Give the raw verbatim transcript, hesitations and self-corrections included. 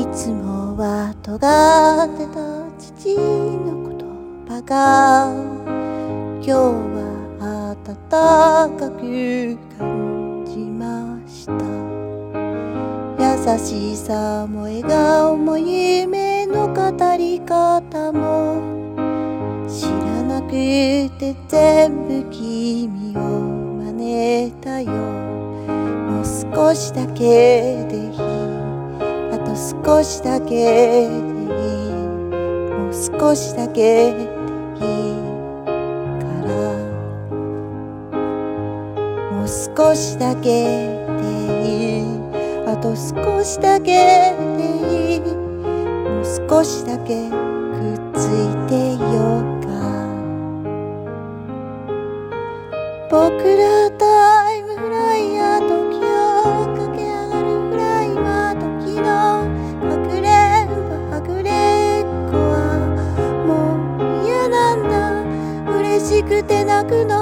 つもは尖ってた父の言葉が今日は温かく感じました。優しさも笑顔も夢の語り方も知らなくて全部君を真似たよ。もう少しだけでいい、あと少しだけでいい、もう少しだけでいいから、もう少しだけでいい、あと少しだけでいい、もう少しだけくっついていようか。僕らタイムフライヤー、時を駆け上がるフライマー、時のかくれんぼはぐれっこはもう嫌なんだ。嬉しくて泣くの